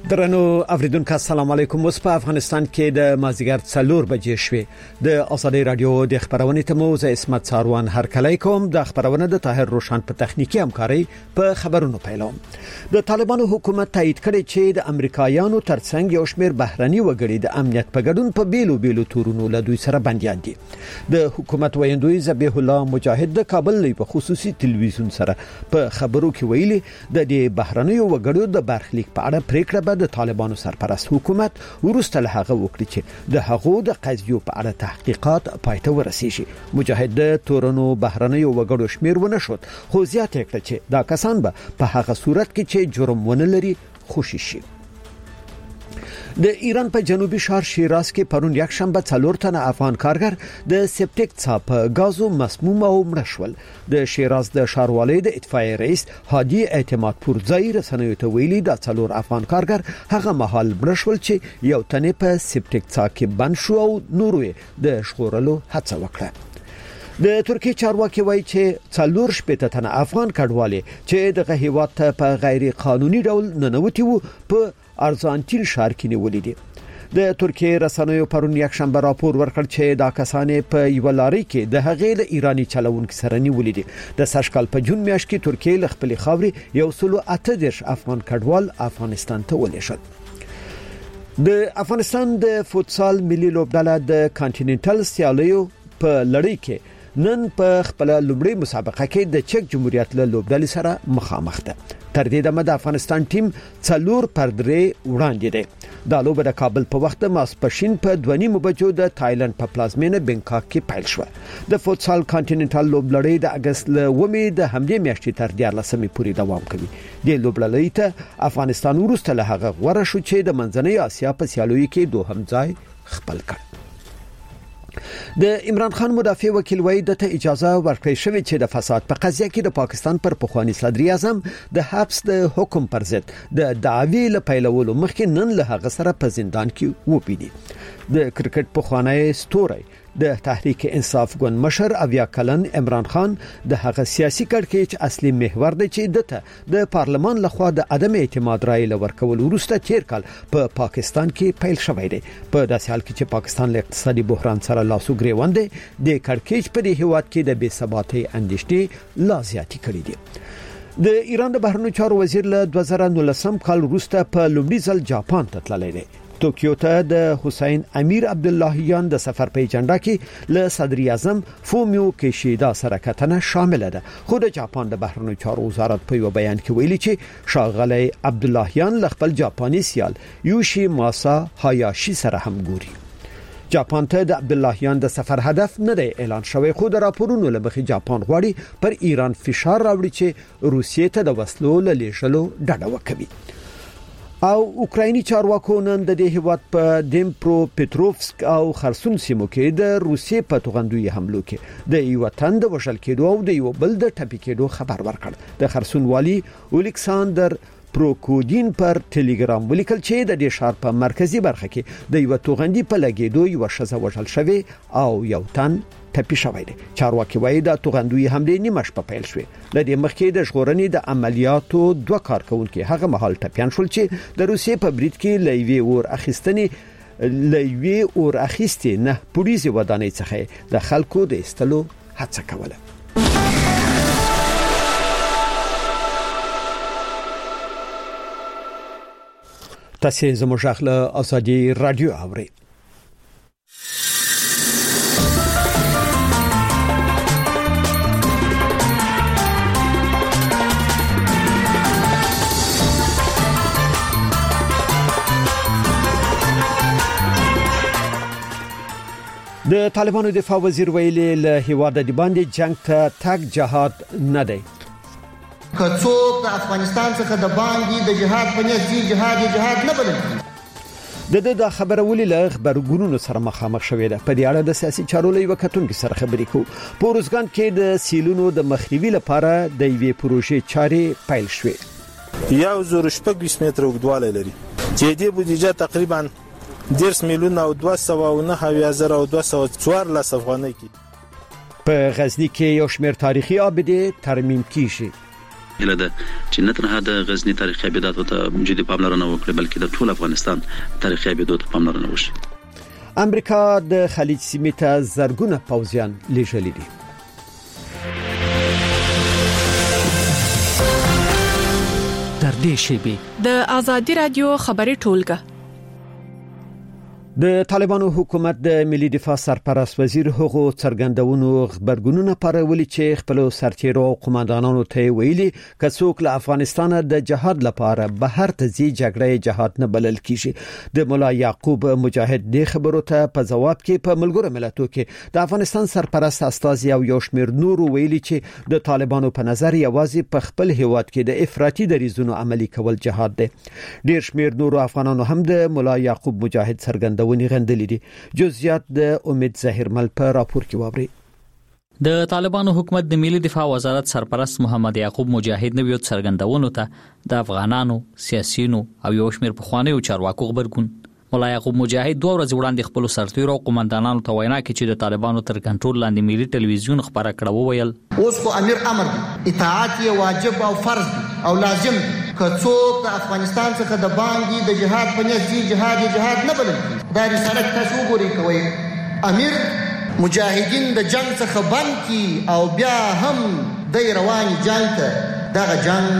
درنو اوریدونکو السلام علیکم. اوس په افغانستان کې د مازیګر 4 بجې شوې د ازادي رادیو د خبرونې ته مو زه اسمت ساروان هرکلی کوم. د خبرونه د طاهر روشن په تخنیکی همکاري په خبرونو پیلوم. د طالبانو حکومت تایید کړي چې د امریکایانو ترڅنګ یو شمېر بهرني وګړي د امنیت په ګډون په بیلو تورونو له دوی سره بنديان دي. د حکومت ویندوی ذبیح الله مجاهد د کابل په خصوصي تلویزیون سره په خبرو کې ویلي د دې بهرني وګړو د برخلیک په اړه پریکړه د طالبانو سرپرست حکومت ورسته له هغه وکړي چې د هغو د قضیو په اړه تحقیقات پایته ورسیږي. مجاهد د تورنو بهرنۍ وګړو شمیر ونه شو، خو زیاته کړه چې دا کسان به په هغه صورت کې چې جرم ونه لري خوشي شي. د ایران په جنوبي شهر شیراز کې پرون یک شنبه 4 تنه افغان کارګر د سپټیک څاپ غازو مسموم او مړ شول. د شیراز د ښاروالۍ د اطفائیه رئیس هادي اعتماد پورزای رسنیو ته ویلي د 4 افغان کارګر هغه مهال مړ شول چې یو تنه په سپټیک څاپ کې بند شو او نورو د شخورلو هڅه وکړه. د ترکیه چارواکي وایي چې 4 تنه افغان کډوالې چې دغه هیواد ته په غیر قانوني ډول ننوتي وو په ارزانتین ښار کې نیولې دي. د ترکیه رسنیو پرون یک شنبه راپور ورکړ چې دا کسان په یو لاري کې د هغې له ایرانی چلوونکو سره نیولې دي. د سشکال په جون میاشت کې ترکیه له خپل خاوري 138 افغان کډوال افغانستان ته ولېږل. د افغانستان د فوتسال ملي لوبډله د کانټیننټل سیالیو په لړۍ کې نن په خپل لومړی مسابقه کې د چک جمهوریت له لوبډلې سره مخامخ ده. تر دې دمه د افغانستان ټیم 4-3 وړاندې دی. دا لوبه د کابل په وخت ماسپښین په 2:30 بجو د تایلند په پلازمینه بنکاک کې پیل شو. د فوتسال کانټیننټل لوبلړۍ د اگست له ومې د همدې میاشتې تر 14 پورې دوام کوي. د لوبلړۍ ته افغانستان ورسته له هغه غوړه شو چې د منځنۍ اسیا په سیالیو کې دوهم ځای خپل کړ. د عمران خان مدافع وکیل وایي د ته اجازه ورکړې شوې چې د فساد په قضیه کې د پاکستان پر پخوانی صدر اعظم د حبس د حکم پر ضد د دعوی له پیلولو مخکې نن له هغه سره په زندان کې وپیدي. د کرکټ پخوانی ستوري د تحریک انصاف ګوند مشر اویا کلن عمران خان د هغه سیاسي کړکېچ اصلي محور دی چې دته د پارلمان لخوا د عدم اعتماد رائے لورکول وروسته تیر کال په پاکستان کې پیل شوی دی. په داسې حال کې چې پاکستان له اقتصادي بحران سره لاسو ګریوان دی، د کړکېچ په دې هیواد کې د بې ثباتۍ اندېښنې لا زیاتې کړې دي. د ایران د بهرنیو چارو وزیر له 2019 کال وروسته په لومړي ځل جاپان ته تللی دی. توکیو ته د حسین امیر عبداللهیان د سفر په اجنډا کې له صدر اعظم فومیو کیشیدا سره کتنه شامل ده. خو د جاپان د بهرنیو چارو وزارت په یو بیان کې ویلي چې شاغلی عبداللهیان له خپل جاپاني سیال یوشی ماسا هایاشي سره هم ګوري. جاپان ته د عبداللهیان د سفر هدف نه دی اعلان شوی، خو د راپورونو له مخې جاپان غواړي پر ایران فشار راوړي چې روسیې ته د وسلو له لیږلو ډډه وکړي. او اوکرایني چارواکو نن د دې هیواد په دیمپرو پټروفسک او خرسون سیمو کې د روسیې په توغندوی حملو کې د یو تن د وشل کېدو او د یو بل د ټپي کېدو خبر ورکړ. د خرسون والی الیکساندر پروکودین پر ټلګرام ولیکل چې د دې ښار په مرکزی برخه کې د یو توغندي په لګېدو یو شزه وشل شوی او یو تن ټپي شوی دی. چارواکي وایي د توغندوی حملې نیمه شپه پیل شوې. له دې مخکې د ژغورنې د عملیاتو 2 کارکونکو هغه مهال ټپيان شول چې د روسیې په برید کې لوی اور اخیستې نه پولیسي ودانۍ څخه د خلکو د استلو هڅه کوله. تاسو زموږ غږ ازادي رادیو اورئ. د طالبانو دفاع وزیر ویلي له هیواد د باندې جنگ ته تک جهاد نه دی. که څوک د افغانستان څخه د باندې د جهاد په نیت جهاد نه بلل. د خبره ولې له خبرګونونو سره مخامخ شوې ده. په دې اړه د سیاسي چارو له وکټونکو سره خبرې کوو. په روزګان کې د سیلونو د مخنیوي لپاره د یوې پروژې چارې پیل شوې. 1.6 متره اوږدوالی لري چې دې بودیجه تقریبا 10 میلیون او 209,214 افغانۍ کې. په غزنی کې یو شمېر تاریخي ابدې ترمیم کیږي. اله ده چې نه تنها د غزنی تاریخي ابدات ته جدي پاملرنه وکړي بلکې د ټول افغانستان تاریخي ابدات ته پاملرنه وشي. امریکا د خلیج سیمې ته زرګونه پوځیان لیږلي دي. در دې شیبي د آزادي رادیو خبري ټولګه. د طالبانو حکومت د ملي دفاع سرپرست وزیر هغو څرګندونو خبرګونونه پرولي چې خپل سرتیرو او قوماندانانو ته ویلي کڅوک له افغانستان د جهاد لپاره بهر ته ځي جګړه جهاد نه بلل کیږي. د مولا یعقوب مجاهد د خبرو ته په جواب کې په ملګرو ملتونو کې د افغانستان سرپرست استاذ یو شمیر نور ویلي چې د طالبانو په نظر یوازې په خپل هیواد کې د افراطي دریزونو عملی کول جهاد دی. ډیر شمیر نور افغانانو هم د مولا یعقوب مجاهد څرګندونې غندلې دي. جزئیات د امید ظاهرمل په راپور کې وابري. د طالبانو حکومت د ملي دفاع وزارت سرپرست محمد یعقوب مجاهد نویو څرګندونو ته د افغانانو سیاسيونو او یو شمیر پخوانیو چارواکو خبرګون. مولا یعقوب مجاهد 2 ورځې وړاندې خپل سرتیرو او قوماندانانو ته وینا کوي چې د طالبانو تر کنټرول لاندې ملي ټلویزیون خبره کړه وویل اوس خو امیر امر اطاعت یې واجب او فرض او لازم کڅوک د افغانستان څخه د باندې د جهاد په نیت ځي جهاد نه بلل دا رسالت تاسو وګورئ کوي امیر مجاهدین د جنگ څخه بند کی او بیا هم د روان جنگ ته دا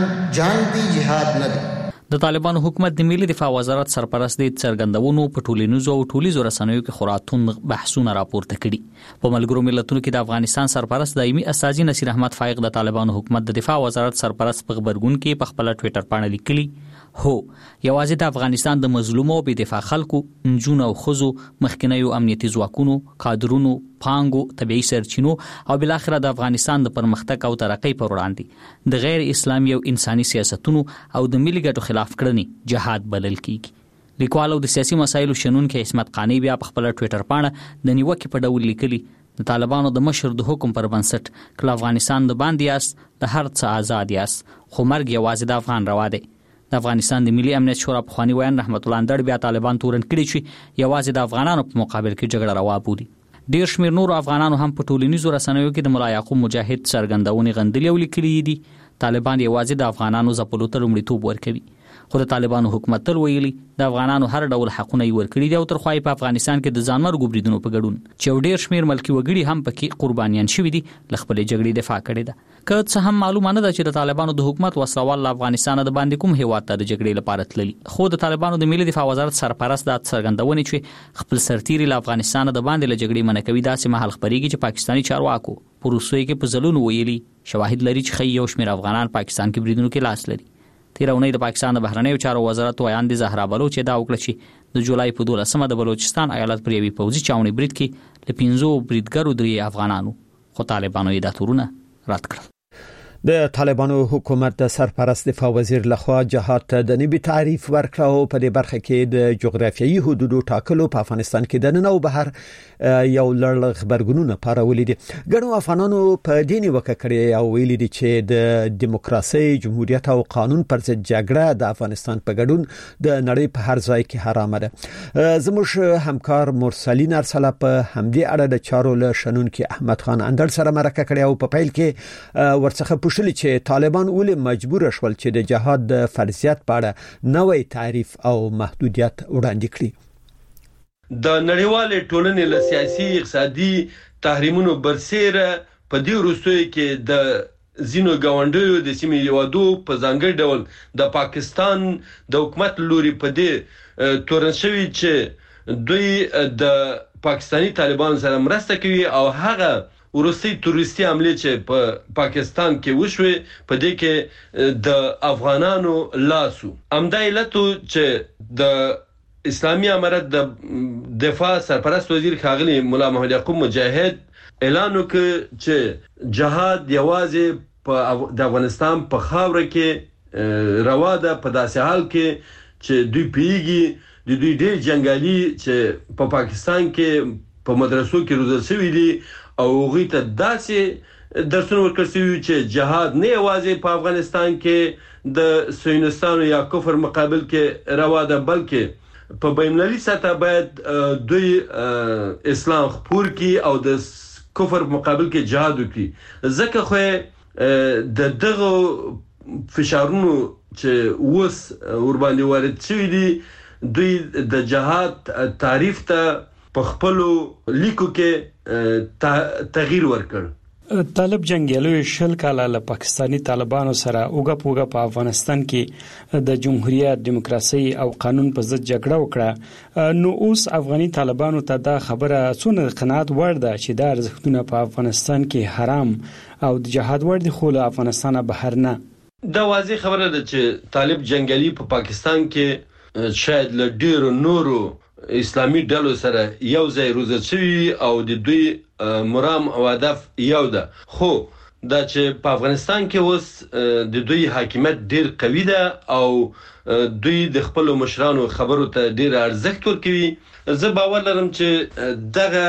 جنگ دی جهاد نه دی. د طالبانو حکومت د ملي دفاع وزارت سرپرست د څرګندونو په ټولنیزو او ټولیزو رسنیو کې خوراتون بحثونه راپورته کړي. په ملګرو ملتونو کې د افغانستان سرپرست دایمي استاذ نصیر احمد فائق د طالبانو حکومت د دفاع وزارت سرپرست په خبرګون کې په خپل ټوئیټر باندې لیکلي هو یوازې د افغانستان د مظلومو او بې دفاع خلکو انجونو او خزو مخکنیو امنیتي ځواکونو کادرونو پانګو طبيعي سرچینو او بل اخر د افغانستان د پرمختګ او ترقۍ پر وړاندې د غیر اسلامي او انساني سیاستونو او د ملي ګټو خلاف کړنې جهاد بلل کیږي. لیکوالو د سیاسي مسایلو شنونکو عصمت قانی بیا په خپل ټوئیټر باندې د نیوکې په ډول لیکلي د طالبانو د مشر د حکم پر بنسټ کله افغانستان د باندې یاست د هر څه آزاد یاست خو مرګ یوازې د افغان روا دی. د افغانستان د ملي امنیت شورا په خواني ویان رحمت الله اندړ بیا طالبان تورن کړي چې یوازې د افغانانو په مقابل کې جګړه روا بولي. ډیر شمیر نور افغانانو هم په ټولنیزو رسنیو کې د مولا یعقوب مجاهد څرګندونې غندلې او لیکلي دي طالبان یوازې د افغانانو ځپلو ته لومړیتوب ورکوي. خو د طالبانو حکومت تل ویلي د افغانانو هر ډول حقونه یې ورکړي دي او تر خوای په افغانستان کې د ځانمرګو بریدونو په ګډون چې ډیر شمیر ملکی وګړي هم پکې قربانیان شوي دي لخپل جګړې دفاع کړې ده. که څه هم معلومه نه ده چې د طالبانو د حکومت وسوال افغانستان د باندې کوم هیواد ته د جګړې لپاره تللی خو د طالبانو د ملي دفاع وزارت سرپرست د څرګندونې چې خپل سرتیري له افغانستان د باندې له جګړې منکوي داسې مهال خبريږي چې پاکستاني چارواکو پروسوي کې په ځلونو ویلي شواهد لري چې خي یو شمیر افغانان پاکستان کې بریدونو کې لاس لري. تیرونی د پاکستان د بهرنیو چارو وزارت ویان د زهرا بلوچ دا وکړه چې د جولای په 12مه د بلوچستان ایالت پر یوې پوځي چاوني برید کې ل 15 بریدګرو 3 افغانانو خو طالبانو یې دا تورونه رد کړل. د طالبانو حکومت د سرپرست دفاع وزیر لخوا جهاد ته د نوي تعریف ورکړ او په دې برخه کې د جغرافیایي حدودو ټاکلو په افغانستان کې د نن او بهر یو لړ خبرګونونه پارولې دي. ګڼو افغانانو په دې نیوکه کړې او ویلي دي چې د دیموکراسي جمهوریت او قانون پر ضد جګړه د افغانستان په ګډون د نړۍ په هر ځای کې حرامه ده. زموږ همکار مرسلین ارسله په همدې اړه د چارو له شنونکو احمد خان اندړ سره مرکه کړې او په پیل کې ورڅخه پوښتنه چې طالبان ولې مجبور شول چې د جهاد د فرضیت په اړه نوې تعریف او محدودیت وړاندې کړي. د نړیوال ټولنې له سیاسي اقتصادي تحریمونو برسېره په دې وروستیو کې د زینو گاونډیو د سیمې هیوادو په ځانګړي ډول د پاکستان د حکومت لوري په دې تورن شوی چې دوی د پاکستانی طالبان سره مرسته کوي او هغه ورستی تروریستي حمله چې په پاکستان کې وشوه په دې کې د افغانانو لاسو امدا علتو چې د اسلامي امارت د دفاع سرپرست وزیر خاغلی مولا محمد یعقوب مجاهد اعلان وکړ چې جهاد یوازې په د افغانستان په خاوره کې روا ده په داسې حال کې چې دوی پیږي د دوی ډېر جنگالي چې په پاکستان کې په مدرسو کې روزل شوي دي او غوی ته داسې درسونه ورکړل شوي چې جهاد نه یوازې په افغانستان کې د سیونستانو یا کفر مقابل کې روا ده بلکې په بین‌المللي سطح باید دوی اسلام خپور کی او د کفر مقابل کې جهاد وکړي. ځکه خو د دغه فشارونو چې اوس ور باندې وارد شوي دي دوی د جهاد تعریف ته په خپل لیکو کې تغییر ورکړ. طالب جنگیالو شل کاله له پاکستانی طالبانو سره اوګه په افغانستان کې د جمهوریت دیموکراسي او قانون په ضد جګړه وکړه. نو اوس افغاني طالبانو ته دا خبره څونه قناعت وړ ده چې دا ارزښتونه په افغانستان کې حرام او د جهاد وړ دي خو له افغانستان بهر نه. دا واضح خبره ده چې طالب جنگیالي په پاکستان کې شاید له ډیرو نورو اسلامي ډلو سره یو ځای روزل شوی او د دوی مرام او هدف یو ده، خو دا چې په افغانستان کې اوس د دوی حاکمیت ډیر قوي ده او دوی د خپل مشرانو خبرو ته ډیر ارزښت ورکوي. زه باور لرم چې دغه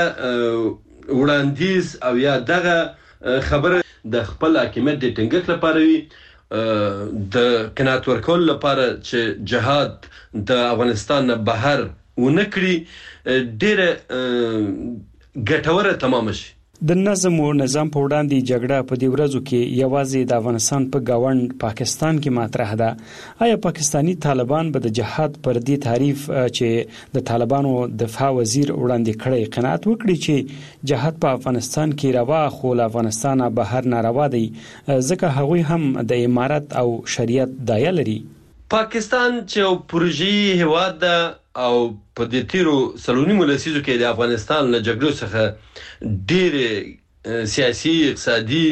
وړاندیز او یا دغه خبره د خپل حاکمیت د ټینګښت لپاره وي، د قناعت ورکول لپاره چې جهاد د افغانستان نه بهر ونکړي ډیره ګټوره تمام شي. د نظم او نظام په وړاندې جګړه په دې ورځو کې یوازې د افغانستان په گاوند پاکستان کې مطرح ده. آیا پاکستانی طالبان به د جهاد پر دې تعریف چې د طالبانو دفاع وزیر وړاندې کړی قناعت وکړي چې جهاد په افغانستان کې روا خو له افغانستان بهر ناروا دی ځکه هغوی هم د امارت او شریعت دایه لري؟ پاکستان چې پروژې هواد ده او په دې تیرو سلونیمو لسیزو کې د افغانستان له جګړو څخه ډېر سیاسي اقتصادي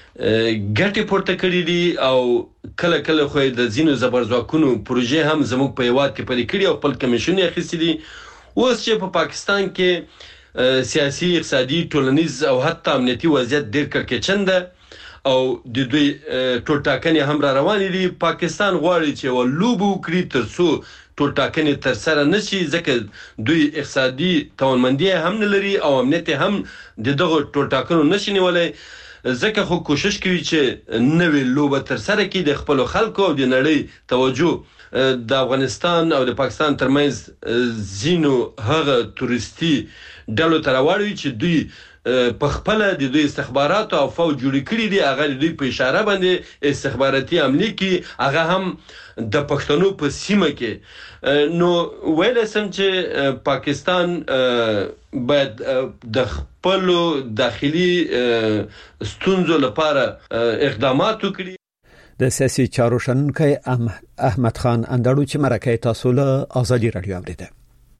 ګټې پورته کړې دي او کله کله خو د ځینو زبرځواکونو پروژې هم زموږ په هواد کې پلي کړي او خپل کمیشن یې اخیستي دي. اوس چې په پاکستان کې سیاسي اقتصادي ټولنیز او حتی امنیتي وضعیت ډېر کړکېچن ده او د دوی ټول ټاکنې هم را روانې دي. پاکستان غواړي چې ولوبو کړي ترڅو ټول ټاکنې تر سره نشي ځکه دوی اقتصادي توانمندي هم نه لري او امنیت هم د دغه ټول ټاکنو نشي نیولای ځکه خو کوشش کوي چې نوې لوبه تر سره کړي د خپل خلکو او د نړۍ توجه د افغانستان او د پاکستان ترمنځ زینو هغه تورستي ډلو ته راوړي چې دوی په خپل د دوی استخبارات او فوج جوړ کړي دي. هغه د دوی په اشاره باندې استخباراتي عملي کې هغه هم د پښتنو په سیمه کې. نو ویل سم چې پاکستان باید د خپل داخلي ستونزو لپاره اقدامات وکړي. د سیاسي چارو شنونکی احمد خان اندړو چې مرکه تاسو له ازادي رادیو اوریده.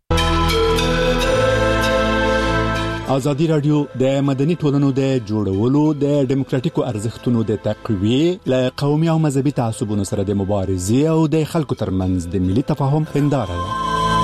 ازادي رادیو د مدني ټولنو د جوړولو د ډیموکراتیکو ارزښتونو د تقویه ل قومي او مذهبي تعصبونو سره د مبارزې او د خلکو ترمنځ د ملي تفاهم هنداره ده.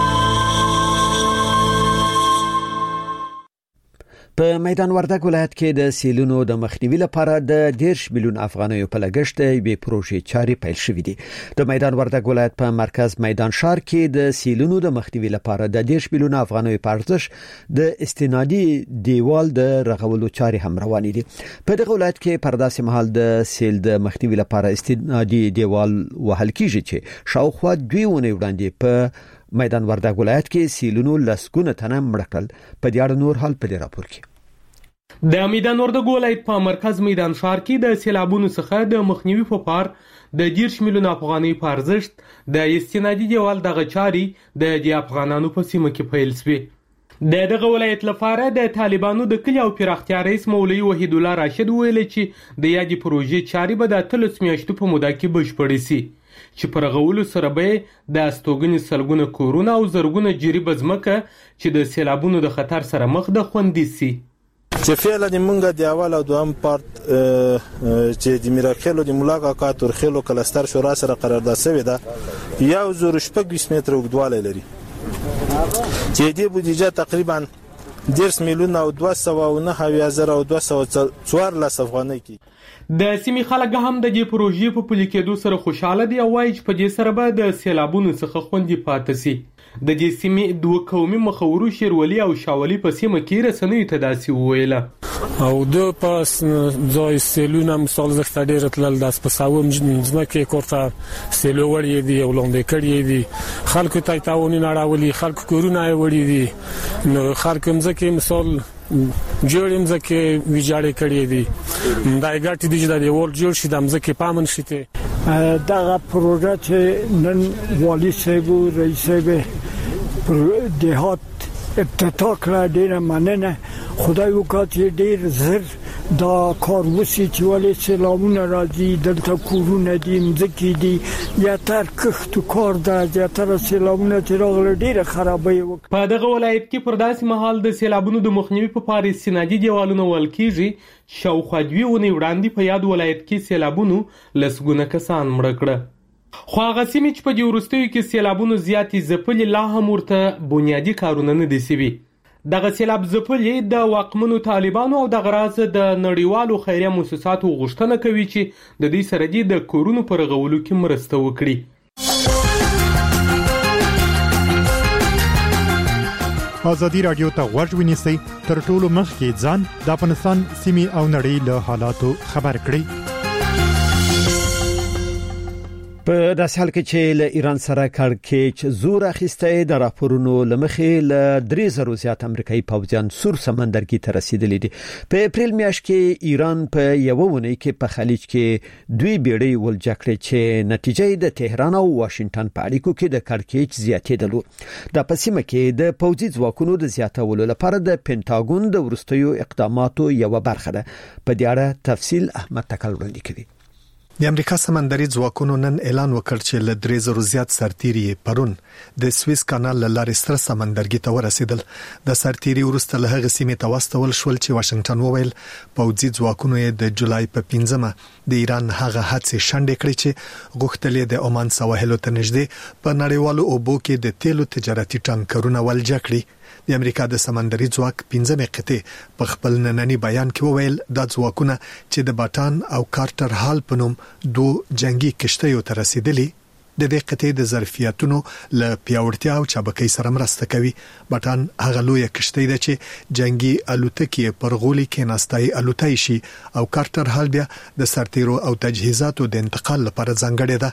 په میدان وردګ ولایت کې د سیلونو د مخنیوي لپاره د 10 میلیون افغانیو په لګښت به پروژې چاري پیل شوې دي. د میدان وردګ ولایت په مرکز میدان ښار کې د سیلونو د مخنیوي لپاره د 10 میلیون افغانیو په ارزښت د استنادي دیوال د رغولو چاري هم روانې دي. په دغه ولایت کې پر داسې مهال د سیل د مخنیوي لپاره استنادي دیوال وهل کیږي چې شاوخوا 2 ونې وړاندې په میدان وردګ ولایت کې سیلونو لسګونه تنه مړ کړل. په دې اړه نور حال په دې راپور کې د میدان وردګ ولایت په مرکز میدان ښار کې د سیلابونو څخه د مخنیوي په پار د 10 میلیون افغانۍ په ارزښت د استنادي دیوال دغه چاري د افغانانو په سیمه کې پیل شوې. دغه ولایت لپاره د طالبانو د کلی او پراختیا رئیس مولوی وحید الله راشد ویل چې د یادې پروژې چاري به د 3 میاشتو په موده کې بشپړې شي چې پر غولو سره به د استوګنې سلګونه کورونه او زرګونه جریبه ځمکه چې د سیلابونو د خطر سره مخ ده خوندي شي. چې فعلا د مونږ د اول او دوم پارت چې د میراخیلو د ملاقات ترخیلو کلستر شورا سره قرارداد شوی ده 1.6 متر اوږدوالی لري چې د بودیجه تقریبا 10 میلیون او 209,214 افغانۍ کی. د سیمې خلک هم د دې پروژې په پلي کېدو سره خوشاله دي او وايي چې په دې سره به د سیلابونو څخه خوندي پاتې شي. د دې سیمې دوه قومي مخورو شیرولي او شاولي په سیمه کې رسنیو ته داسې وویله او د پاس ځای سیلونه مثال زخته ډیر تلل د سپساوم ځمکه کوړه سیلو وړي دي او لاندې کړي دي خلکو ته تاونی نړاولي خلکو کورونه وړي دي نو خلکو مزکه مثال جوړم زکه ویجاړې کړي دي دا ګټ دي چې د ول جوړ شي د مزکه پامن شته دغه پروژه چې نن والی صاحب او رئیس صاحب پر دهات افتتاح کړه ډیره مننه. خدای وکړي ډیر زر دا کار وسی چې ولې سلامونه راځي دلته کورونه دي مځکې دي یا تر کښت کار ده یا تر سلامونه چې راغله ډیره خرابې وکړه. په دغه ولایت کې پر داسې مهال د سیلابونو د مخنیوي په پاره استنادي دیوالونه ول کیږي. شاوخوا 2 ونې وړاندې په یاد ولایت کې سیلابونو لسګونه کسان مړ کړه. خو هغه سیمې چې په دې وروستیو کې سیلابونو زیاتې ځپلې لا هم ورته بنیادي کارونه نه دي سوي. دغه سیلاب ځپلې د واکمنو طالبانو او د غراض د نړیوالو خیریه مؤسساتو غوښتنه کوي چې د دې سره د کورونو پر غولو کې مرسته وکړي. ازادي رادیو ته غوږ ونیسئ تر ټولو مخکې ځان د افغانستان سیمې او نړۍ له حالاتو خبر کړئ. په داسې حال کې چې له ایران سره کړکېچ زور اخیسته د راپورونو لمخې له 3000 زیات امریکایي پوځیان سور سمندرګي ته رسیدلي دي. په اپریل میاشت کې ایران په یو ونې کې په خلیج کې 2 بیړۍ ولجه کړې چې نتیجه د تهران او واشنگټن په اړیکو کې د کړکېچ زیاتېدلو. د پسیمه کې د پوځي ځواکونو د زیاتولو لپاره د پینټاګون د ورستیو اقداماتو یو برخه ده. په دې اړه تفصیل احمد تکل وړاندې کوي. د امریکا سمندري ځواکونو نن اعلان وکړ چې له 3000 زیات سرتیري پرون د سویس کانال لارې ستر سمندرګي ته ورسېدل. د سرتیري ورسته له هغه سیمې ته واستول شول چې واشنگټن وویل پوځي ځواکونو یې د جولای په 15مه د ایران هغه هڅې شنډې کړې چې غوښتلې د عمان سواحل ته نږدې په نړیوالو اوبو کې د تیلو تجارتي ټانکرونه ولجه کړي. د امریکا د سمندري ځواک 15مې قطعه په خپل نننی بیان کې وویل د ځواکونه چې د باټان او کارټر هال په نوم 2 جنگي کشتیو ته رسیدلي د دې قطعه د ظرفیتونو له پیاوړتیا او چابکۍ سره مرسته کوي. باټان هغه لوی کشتۍ ده چې جنگي الوتکې پر غولي کې ناستای الوتای شي او کارټر هال بیا د سرتیرو او تجهیزاتو د انتقال لپاره ځانګړې ده.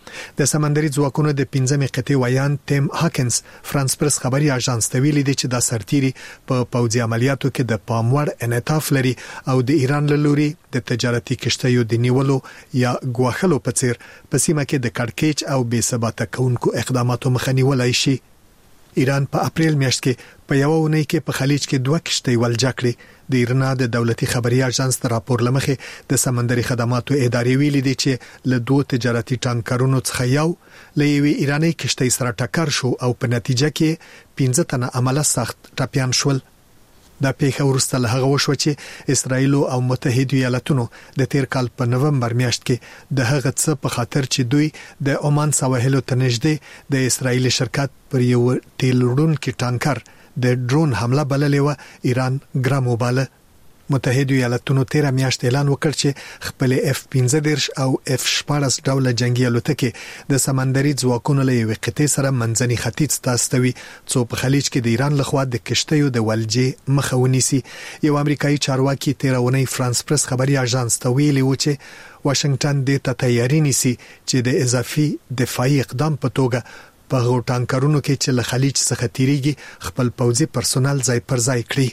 د سمندري ځواکونو د 15مې قطعه ویان ټیم هاکنز فرانس پرس خبري اژانس ته ویلي دي چې د سرتیري په پوځي عملیاتو کې د پاموړ انعطاف لري او د ایران له لوري د تجارتي کشتیو د نیولو یا غواخلو په څیر په سیمه کې د کړکېچ او بې ثباته کونکو اقداماتو مخه نیولای شي. ایران په اپریل میاشت کې په یو ونې کې په خلیج کې 2 کشتۍ ولجه کړې. د ایرنا د دولتي خبري اژانس تر راپور لمخې د سمندري خدماتو ادارې ویلي دي چې له 2 تجارتي ټانکرونو څخه یو له یوې ایراني کشتۍ سره ټکر شو او په نتیجه کې 15 تنه عمله سخت ټپيان شول. دا پیښه ورسته له هغه وشو چې اسرائیل او متحده ایالاتونو د تیر کال په نومبر میاشت کې د هغه څه په خاطر چې دوی د عمان سواحل ته نږدې د اسرائیل شرکت پر یو تیل وړونکي ټانکر د ډرون حمله بللې و ایران ګرام وباله. متحده ایالاتونو 13 میاشت اعلان وکړ چې خپل F-15 او F-14 ډول جنگي الوتکې د سمندري ځواکونو له یوې قطعې سره منځني ختیځ ته استوي څو په خلیج کې د ایران لخوا د کشتیو د ولجې مخه ونیسي. یو امریکایي چارواکي 13 اونۍ فرانس پرس خبري اژانس ته ویلي و چې واشنگټن د تیاری نیسي چې د اضافي دفاعي اقدام په توګه په ټانکرونو کې چې له خلیج څخه تیریږي خپل پوځي پرسونل ځای پر ځای کړي.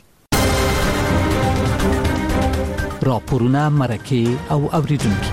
راپورونه مرکه او اوریدونکو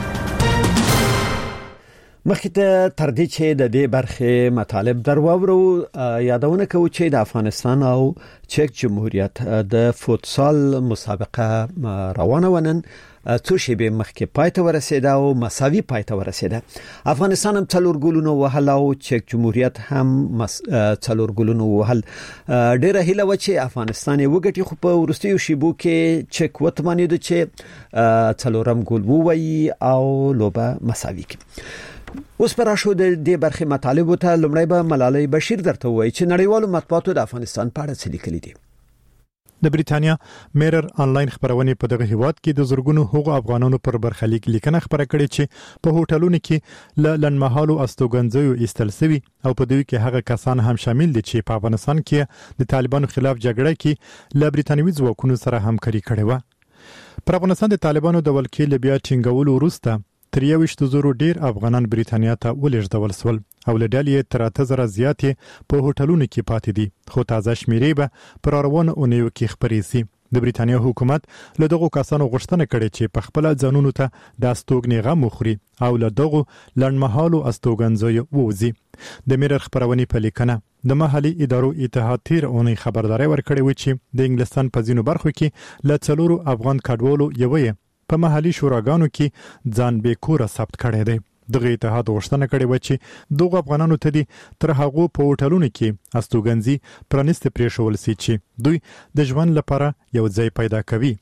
مخکې تر دې چې د دې برخې مطالب درواورو یادونه کوي چې د افغانستان او چک جمهوریت د فوتسال مسابقه روانه ونن څو شیبې مخکې پایته ورسېده او مساوي پایته ورسېده. افغانستان هم 4 ګولونه وهل او چک جمهوریت هم 4 ګولونه وهل. ډېره هیله و چې افغانستان یې وګټي خو په ورستیو شیبو کې چک وتمنید چې 4 ګول ووي او لوبه مساوي کړي. اوس پر شو د دې برخې مطالب ته لمړی به ملالۍ بشیر درته وایي چې نړیوالو مطبوعاتو د افغانستان په اړه څه لیکلي دي. د بریتانیا میرر انلاین خبرونه په دغه هیواد کې د زورګونو حقوق افغانانو پر برخلیک لیکنه خبره کړې چې په هوټلونو کې لنمحالو استوګنځیو ایستل شوی او په دوی کې هغه کسان هم شامل دي چې په افغانستان کې د طالبانو خلاف جګړه کې له بریتانوي ځواکونو سره همکاري کړې و. پر افغانستان د طالبانو د ولکې لبیا ټینګولو وروسته تر 23,000 ډیر افغانان بریتانیا ته ولېږدول شول او له ډلې تر 8,000 زیاتې په هوټلونو کې پاتې دي خو تازه شمیرې به پر روانو اونیو کې خبرې شي. د بریټانیا حکومت له دغو کسانو غوښتنه کړې چې په خپل ځانونو ته د استوګنې غم وخوري او له دغو لړمحالو استوګنځیو ووځي. د میرر خبرونه په لیکنه د محلي ادارو اتحاد تیر اونۍ خبرداري ورکړې و چې د انګلستان په ځینو برخو کې له 4 افغان کډوالو یوې په محلي شوراګانو کې ځان بیکوره ثبت کړي دي. دغه اتحاد غوښتنه کړې و چې دغه افغانانو ته دي تر هغه په هوټلونو کې استوګنځي پرانست پریښول سي چې دوی د ژوند لپاره یو ځای پیدا کوي.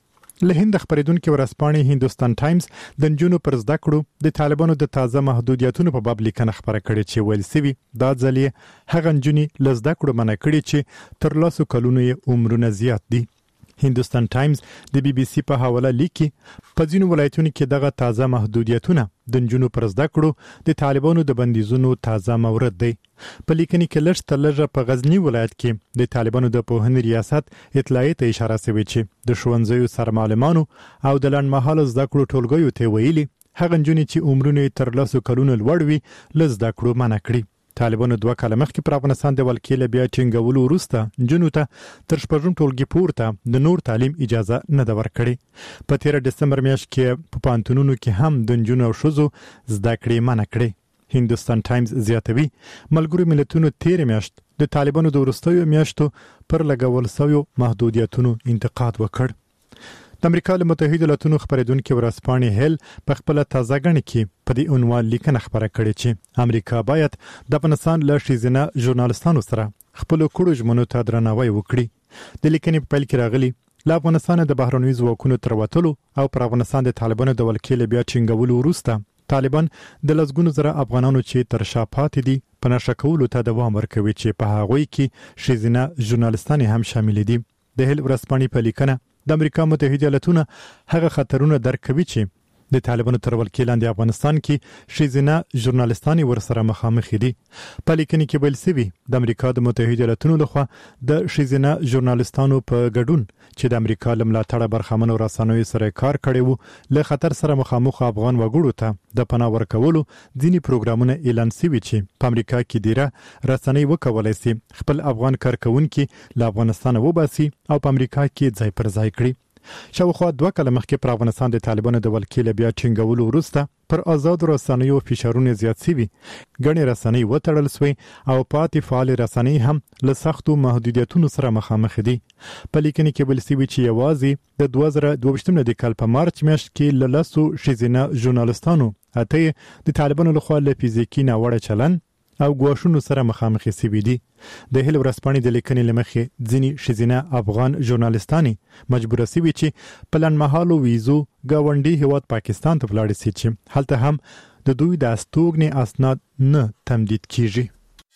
له هند خبرېدونکو ورځپاڼې هندوستان ټایمز د نجونو پر زده کړو د طالبانو د تازه محدودیتونو په باب لیکنه خبره کړې چې ویل سوي دا ځلې هغه نجونې له زده کړو منع کړي چې تر 10 کلونو یې عمرونه زیات دي. هندوستان ټایمز د بي بي سي په حواله لیکي په ځینو ولایتونو کې دغه تازه محدودیتونه د نجونو پر زده کړو د طالبانو د بندیزونو تازه مورد دی. په لیکنې کې لږ تر لږه په غزنی ولایت کې د طالبانو د پوهنې ریاست اطلاعیه ته اشاره شوې چې د ښوونځیو سرمعلمانو او د لنډمهاله زده کړو ټولګیو ته ویلي هغه نجونې چې عمرونه تر 10 کلونو لوړ وي له زده کړو منع کړي. طالبانو 2 کال مخکې پر افغانستان د ولکې بیا ټینګولو وروسته جنونو ته تر شپږم ټولګي پورته د نور تعلیم اجازه نه ده ورکړې. په 13 دسمبر میاشت کې په پانتونونو کې هم د جنونو او شوزو زده کړې منع کړې. هندوستان ټایمز زیاتوي ملګرو ملتونو 13 میاشت د طالبانو د ورستیو میاشتو پر لګول شویو محدودیتونو انتقاد وکړ. د امریکا له متحده ایالاتونو خبرېدونکو ورځپاڼې هیل په خپل تازه غږ کې په دې عنوان لیکنه خبره کړې چې امریکا باید د افغانستان له شیزنه ژورنالستانو سره خپل کړو ژمنو ته درناوی وکړي. د لیکنې په پیل کې راغلي له افغانستان د بهرنیو ځواکونو تر وتلو او پر افغانستان د طالبانو د ولکې بیا ټینګولو وروسته طالبان د لسګونو زره افغانانو چې تر شا پاتې دي په نشه کولو ته دوام ورکوي چې په هغوی کې شیزنه ژورنالستان هم شامل دي. د هیل ورځپاڼې په لیکنه د امریکا متحده ایالاتونو هغه خطرونه درک کوي چې د طالبانو تر ولکې لاندې افغانستان کې شیزنه ژورنالستان ورسره مخامخ دي. په لیکنې کې ویل شوی د امریکا د متحده ایالاتونو لخوا د شیزنه ژورنالستانو په ګډون چې د امریکا لملاتړ برخمنو رسنیو سره کار کړي وو له خطر سره مخامخ افغان وګړو ته د پناه ورکولو ځینی پروګرامونه اعلان شوي چې په امریکا کې ډیره رسنۍ وکولای شي خپل افغان کارکونکو له افغانستان وباسي او په امریکا کې ځای پر ځای کړي. شاوخوا 2 کال مخکې پر افغانستان د طالبانو د ولکې بیا ټینګولو وروسته پر آزاد رسنیو فشارونه زیات شوي. ګڼې رسنۍ وتړل شوې او پاتې فعال رسنۍ هم له سختو محدودیتونو سره مخامخ دي. په لیکنې کې ویل شوي چې یوازې د 2022 کال په مارچ میاشت کې له 10 شیزنه ژورنالستانو اته د طالبانو لخوا له فزیکی ناوړه چلن او ګواښونو سره مخامخ شوي دي. د هیل ورځپاڼې د لیکنې لمخې ځینی شیزنه افغان ژورنالستاني مجبور شوي چې په لنډمهالو ویزو گاونډي هیواد پاکستان ته ولاړ شي چې هلته هم د دوی د استوګنې اسناد نه تمدید کیږي.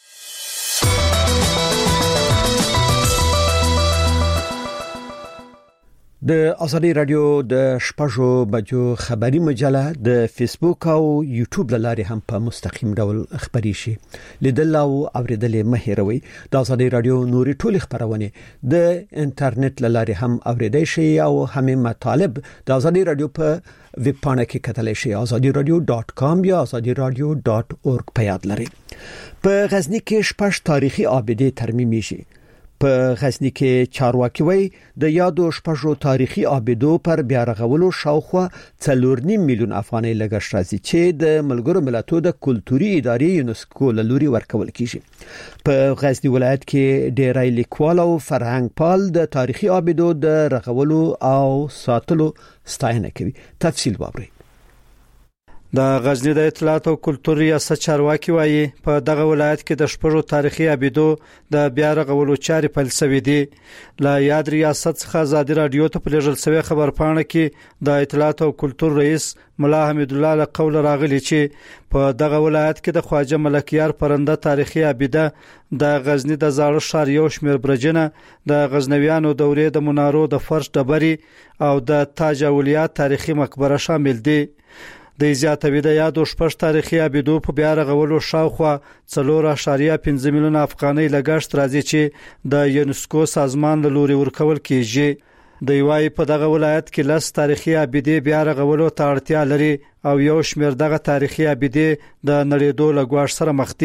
د ازادي رادیو د شپږو بجو خبري مجله د فیسبوک او یوټیوب لارې هم په مستقیم ډول خبري شي. لیدل او اوریدل مه هېروئ. د ازادي رادیو نوري ټول خبرونه د انټرنیټ لارې هم اوریدئ شي او هم مطالب د ازادي رادیو په ویب پاڼه کې کتلی شي azadiradio.com یا azadiradio.org په یاد لرئ. په غزنی کې شپږ تاریخي ابدي ترمیمي شي. په غزنی کې چارواکي وای د یادو شپږو تاریخي ابدو پر بیا رغولو شاوخوا 4.5 میلیون افغانۍ لګښت راځي چې د ملګرو ملتونو د کلتوري ادارې یونسکو له لوري ورکول کیږي. په غزنی ولایت کې ډیری لیکوال او فرهنګ پال د تاریخي ابدو د رغولو او ساتلو ستاینه کوي. تفصیل واورئ. د غزنی د اطلاعات او کلتور ریاست چارواکي وایي په دغه ولایت کې د شپږو تاریخي ابدو د بیا رغولو چارې پیل شوې دي. له یاد ریاست څخه ازادي رادیو ته په لېږل شوی خبرپاڼه کې د اطلاعات او کلتور رئیس ملا حمید الله له قول راغلی چې په دغه ولایت کې د خواجه ملکیار پرنده تاریخي ابده د غزنی د زاړه ښار یو شمېر برجونه د غزنویانو دورې د منارو د فرش ډبرې او د تاج اولیاء تاریخي مقبره شامل دي. د زیاتوي د یادو شپږ تاریخي ابدو په بیا رغولو شاوخوا 4.5 میلیون افغانۍ لګښت راځي چې د یونسکو سازمان له لوري ورکول کیږي. د یوای په دغه ولایت کې 10 تاریخي ابدي بیا رغولو ته اړتیا لري او یو شمېر دغه تاریخي ابدي د نړیدو لګواښ سره مخ دي.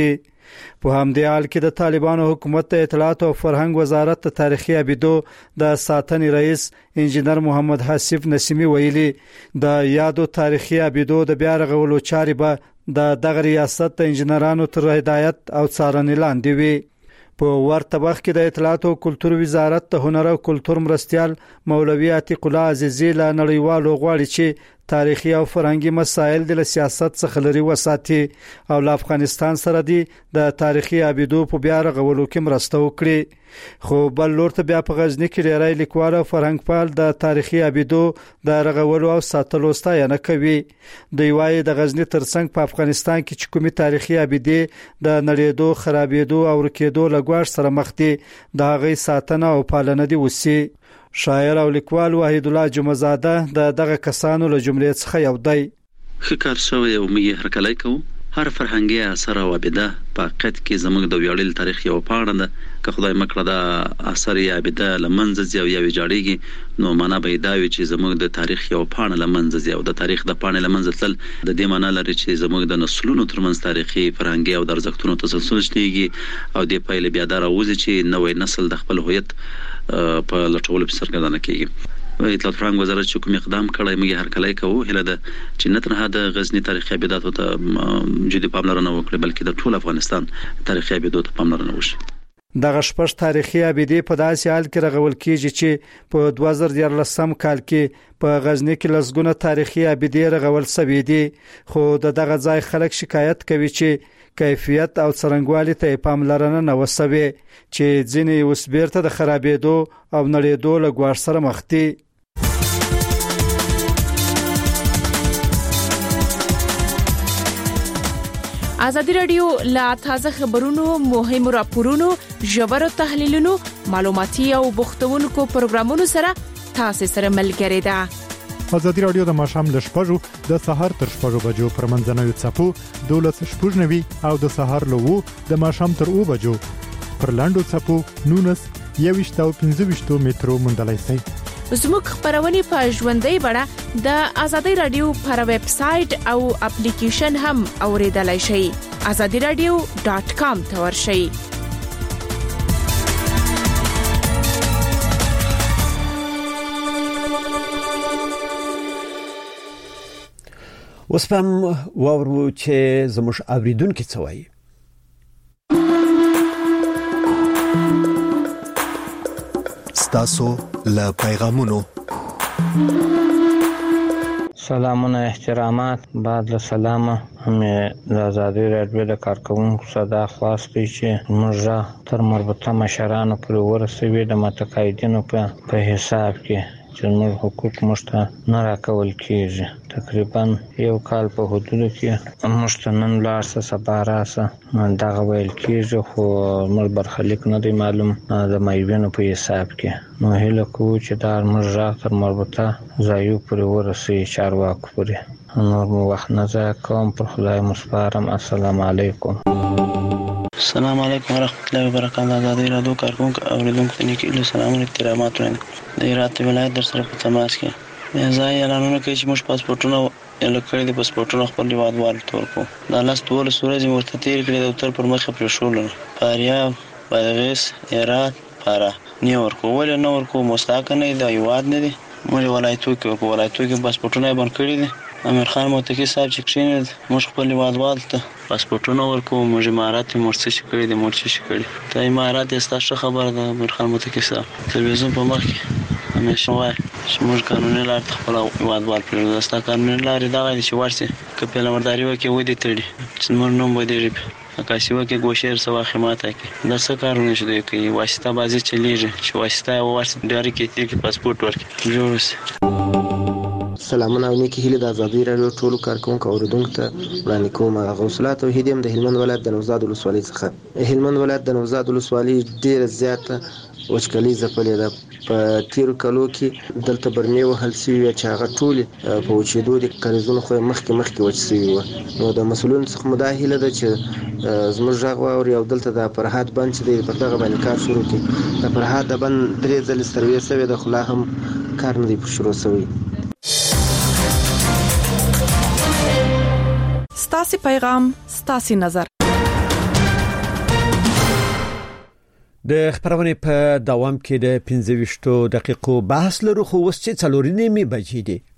په همدې حال کې د طالبانو حکومت ته اطلاعات او فرهنګ وزارت د تاریخي ابیدو د ساتنې رئیس انجنیر محمد حسیف نسیمی ویلي د یادو تاریخي ابیدو د بیا رغولو چارې به د دغه ریاست د انجنیرانو تر هدایت او څارنې لاندې وي. په ورته وخت کې د اطلاعات او کلتور وزارت د هنر او کلتور مرستيال مولوي عتیق الله عزیزی له نړیوالو غواړي چې تاریخي او فرهنګي مسایل د سیاست څخه لري وساتي او له افغانستان سره د تاریخي ابیدو په بیا رغولو کې مرسته وکړي. خو بل لور ته بیا په غزنی کې ډیری لیکوال او فرهنګ پال د تاریخي ابیدو د رغولو او ساتلو ستاینه کوي. دوی وايي د غزنی ترڅنګ په افغانستان کې چې کومي تاریخي ابیدې د نړیدو خرابېدو او رکېدو لګوار سره مخ دي د هغه ساتنه او پالنه دي وسی. شاعر او لیکوال وحید الله جمعزاده د دغه کسانو له جملې څخه یو دی. خکار شوی او مې هرکلای کوم هر فرهنګي اثر او عبادت په حقیقت کې زموږ د ویاړل تاریخ یو پاڼه ده. که خدای مکړه د اثر یا عبادت لمنځ یو جاړيږي نو معنا به دا وي چې زموږ د تاریخ یو پاڼه لمنځ یو د تاریخ د پاڼه لمنځ تل د دې معنا لري چې زموږ د نسلونو ترمنځ تاریخي فرهنګي او درزښتونو تسلسل شتيږي او د پایله بیا دار اوځي چې نوې نسل د خپل هویت په لټولو په سرګردانه کیږي. اطلاعات فرهنګ وزارت چې کوم اقدام کړی موږ هر کله کوو هله ده چې نه تنها د غزنی تاریخي ابیدات ته جدي پاملرنه وکړي بلکې د ټول افغانستان تاریخي ابیدات ته پاملرنه وشي. دغه شپږ تاریخي ابیدې په داسې حال کې رغول کیږي چې په 2014 کال کې په غزنی کې لسګونه تاریخي ابیدې رغول شوې دي. خو دغه ځای خلک شکایت کوي چې کیفیت او څرنګوالي ته پاملرنه نه وسوي چې ځینې اوس بیرته د خرابېدو او نړېدو لګوار سره مخ دي. ازادي رادیو لا تازه خبرونو مهم راپورونو ژور تحلیلونو معلوماتي او بوختونکو پروګرامونو سره تاسو سره ملګری ده. ازادي رادیو د ماښام ل 6:00 د سحر تر 6:00 بجو پر منځنوي چپو 12:00 او د سحر له 2 د ماښام تر 2 بجو پر لاندو چپو 19 او 15 مترو مندلای سي. زموږ خبرونه په ژوندۍ بڼه د ازادي رادیو پر ویب سټ او اپلیکیشن هم اوریدلای شئ. azadiradio.com ته ورشئ. اوس هم وورو چې زموږ اوریدونکو څه وایي. تاسو له پیغامونو سلامونه احترامات بعد له سلامه مې د ازادي رادیو د کارکونکو صدا خواسته چې موږ تر مربوطه مشرانو پورې ورسوي د متقاعدینو په حساب کې چې موږ حقوق مشته نه راکول کیږي. تقریبا یو کال په حدودو کې مشته نن لارسه سبا راسه دغه ویل کیږي خو موږ برخلیک نه دی معلوم د مایوینو په حساب کې. نو هیله کوو چې دا موږ را تر مربوطه ځایو پورې ورسوي چارواکو پورې. نور مو وخت نه ضایع کوم پر خدای مسپارم. السلام علیکم. السلام علیکم ورحمۃ اللہ وبرکاتہ. ازادي رادیو کارکونکو اوریدونکو ته نیکی سلام او احترامات وړاندې د هرات ولایت در سره په تماس کې ځای اعلانونه کوي چې موږ پاسپورتونه لکړې د پاسپورتونو خپل دیوادوال تور کو د لاس ټول سورې مرته تیر کړې د اتر پر مخه پر شول فاریاب بادغیس هرات پارا نیور کو ول نو ورکو مستحق نه دی یواد نه دی موږ ولایتو کې پاسپورتونه باندې کړې دي. امیر خان متکی صاحب چې کښینه موږ خپل دیوادوال ته پاسپورتونه ورکو موږ امارات مرسي کړې دي مرسي کړې ته امارات استاسو خبر ده. امیر خان متکی صاحب تلویزیون په مخ کې همیشه وای چې موږ قانوني لار خپل دیوادوال پرې دستا قانوني لار دا غوړي چې ورسي کپل مرداري وکي ودی تړي چې موږ نوم ودی اکاسي وکي ګوشیر سوا خدمات کوي د څه کارونه شته کوي واسطه بازي چلیږي چې واسطه ورسي ډاری کې پاسپورت ورکړي جوړ. سلامونه او نیکی هیله د ازادي رادیو ټولو کارکونکو اوریدونکو ته وړاندې کوم. غوثله توحید هم د هلمند ولایت د نوزاد ولسوالۍ څخه. هلمند ولایت د نوزاد ولسوالۍ ډیره زیاته وچکالي ځپلې ده. په تیر کلو کې دلته برمې وهل شوي چې هغه ټول په وچېدو د کاریزونو خو مخکې وچ شوي وو. نو د مسؤلینو څخه مو دا هیله ده چې زموږ غږ واوري او دلته د فرهاد بند چې دی په دغه باندې کار شروع کړي. د فرهاد د بند 3 ځلې سروې شوی د خلا هم کار نه دی شروع شوی. ستاسو پیغام ستاسو نظر د خبرونه په دوام کې د 15 دقیقو بحث لرو خو وسچې 4 نیمه بجې دي